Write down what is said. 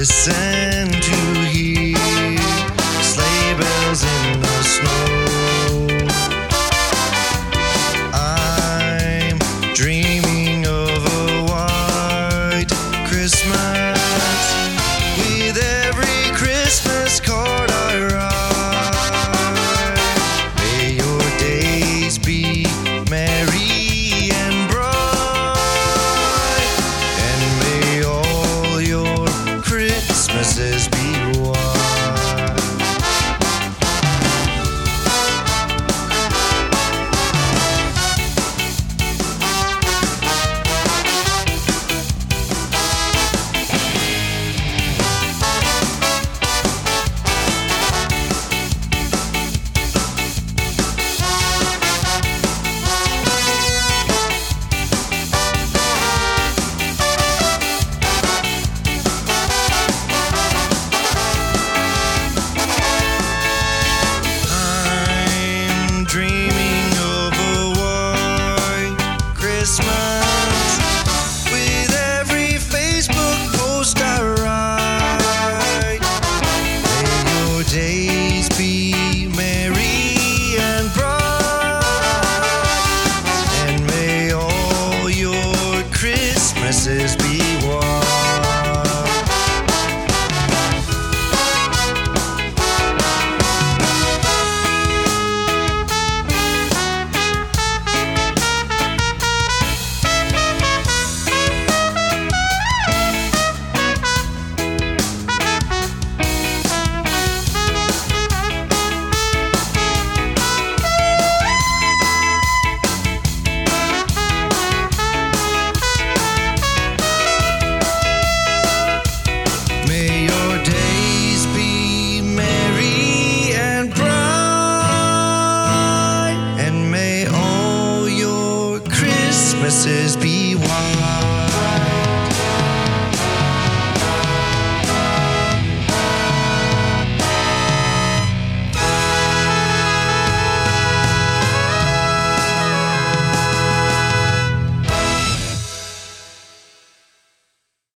listen to hear sleigh bells in the snow. I'm dreaming of a white Christmas with every Christmas card I write. May your days be merry and bright, and may all your Christmases be